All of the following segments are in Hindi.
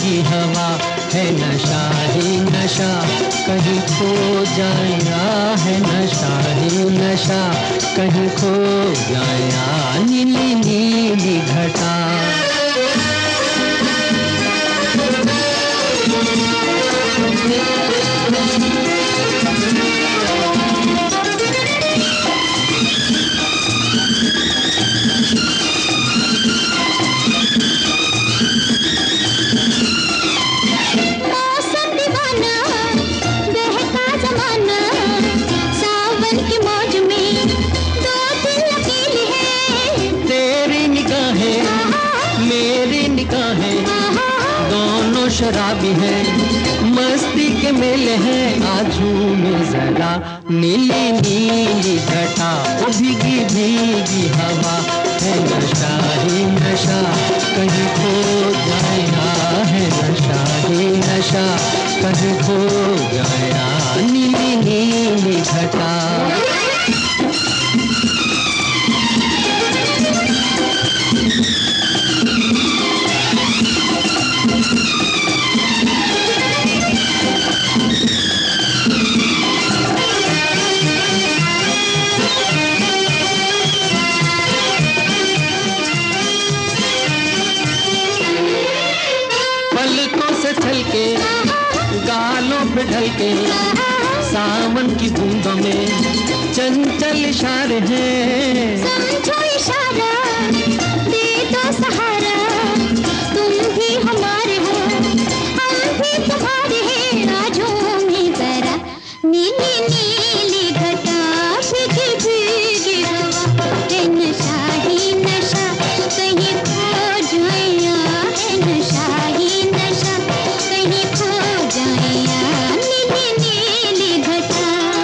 भीगी हवा है नशा ही नशा, कहीं खो जाया है नशा ही नशा, कहीं खो जाया। नीली नीली घटा शराबी है, मस्ती के मेले हैं, आजू में जरा। नीली नीली घटा ओ भीगी भीगी हवा है नशा ही नशा, कहीं खो जाया है नशा ही नशा, कहीं खो जाया। नीली नीली घटा छलके गालों पे ढलके सावन की बूंदों में चंचल इशारे हैं। समझो इशारा दे दो सहारा, तुम भी हमारे हो हम भी तुम्हारे हैं, आजो में जरा। नीली नीली घटा भीगी भीगी हवा है नशा ही नशा, कहीं खो जाया है नशा ही नशा, कहीं खो जाया। नीली नीली घटा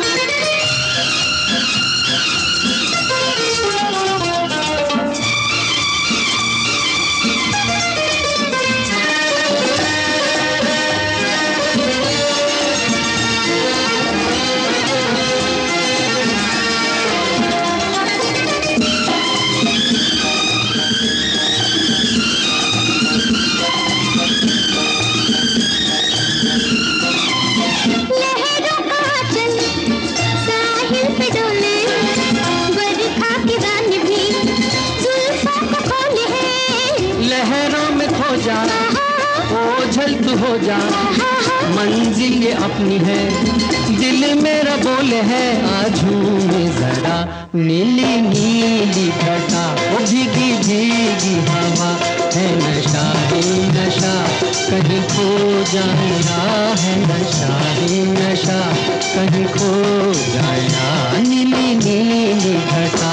ओझल तू हो जा, मंजिल ये अपनी है, दिल मेरा बोले है, आजू में जरा। नीली नीली घटा ओ भीगी भीगी हवा है नशा ही नशा, कहीं खो जाया है नशा ही नशा, कहीं खो जाया। नीली नीली घटा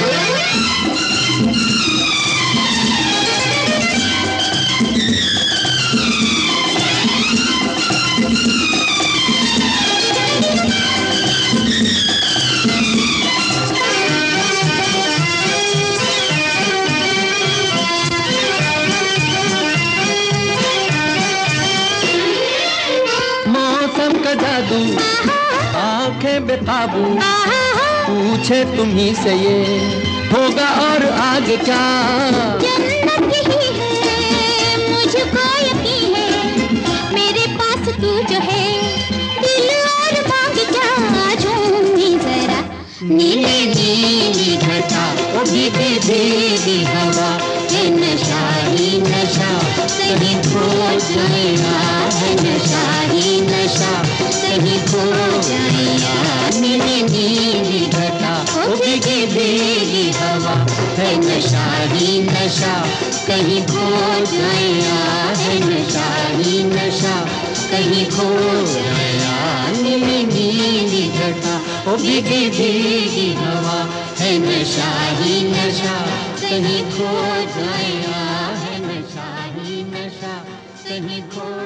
जादू आंखें बेकाबू, पूछे तुम्ही से ये होगा और आगे क्या। जन्नत ही है मुझको यकीन है, मेरे पास तू जो है, दिल और मांग क्या। झूमी जरा नीली नीली घटा ओ भीगी भीगी हवा है नशा ही नशा, कहीं खो जाया है नशा ही नशा, कहीं खो जाया। नीली नीली घटा ओ भीगी भीगी हवा है नशा ही नशा, कहीं खो जाया है नशा ही नशा, कहीं खो जाया। नीली नीली घटा ओ भीगी भीगी हवा है नशा ही नशा, कहीं खो जाया है नशा ही नशा, कहीं खो